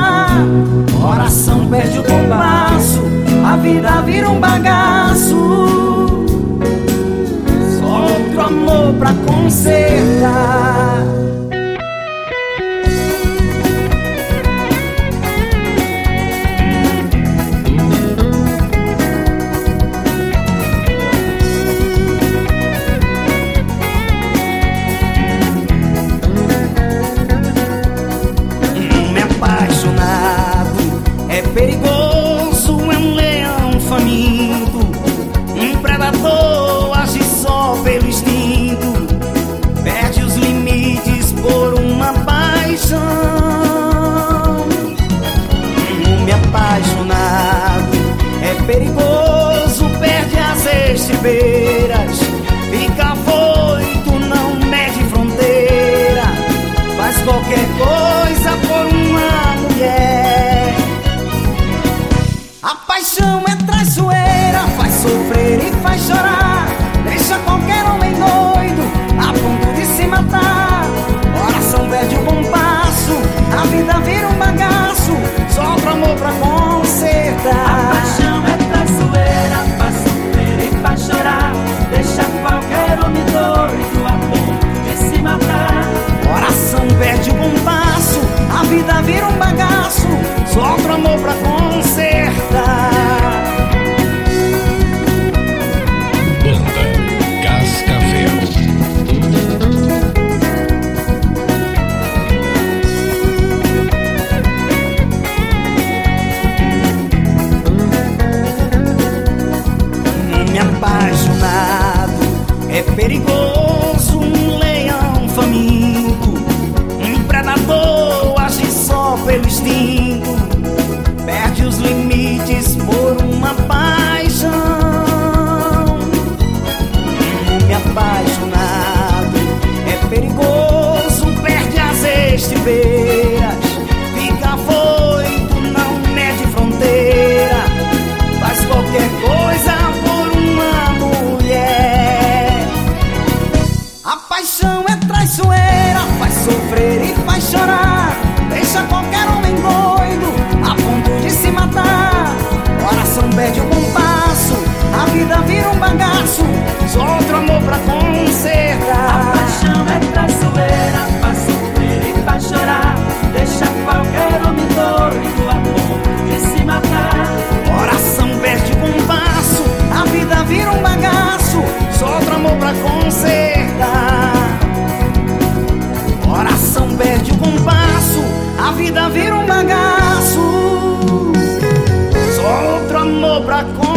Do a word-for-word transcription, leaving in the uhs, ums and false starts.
chorar. Coração perde o compasso, a vida vira um bagaço. Só outro amor pra consertar. É perigoso, é um leão faminto, um predador age só pelo instinto, perde os limites por uma paixão. Um homem apaixonado é perigoso, perde as estribeiras, fica afoito, não mede fronteira, faz qualquer coisa por uma mulher. A paixão é traiçoeira, faz sofrer e faz chorar, deixa qualquer homem doido a ponto de se matar. Coração perde o compasso, a vida vira um bagaço, só outro amor pra consertar. A paixão é traiçoeira, faz sofrer e faz chorar, deixa qualquer homem doido a ponto de se matar. Coração perde o compasso, a vida vira um bagaço, só outro amor pra consertar. Banda Cascavel. Um homem apaixonado é perigoso, um leão faminto, um predador age só pelo instinto, perde os limites por uma paixão. Um homem apaixonado é perigoso, perde as estribeiras, fica afoito, não mede fronteira, faz qualquer coisa por uma mulher. A paixão é traiçoeira, faz sofrer e faz chorar, deixa qualquer homem doido a ponto de se matar. Coração perde o compasso, a vida vira um bagaço, só outro amor pra consertar. A paixão é traiçoeira, faz sofrer e faz chorar, deixa qualquer homem doido a ponto de se matar. Coração perde o compasso, A vida vira um bagaço, só outro amor pra consertar. coração perde o compasso, a vida vira um bagaço. Só outro amor pra consertar.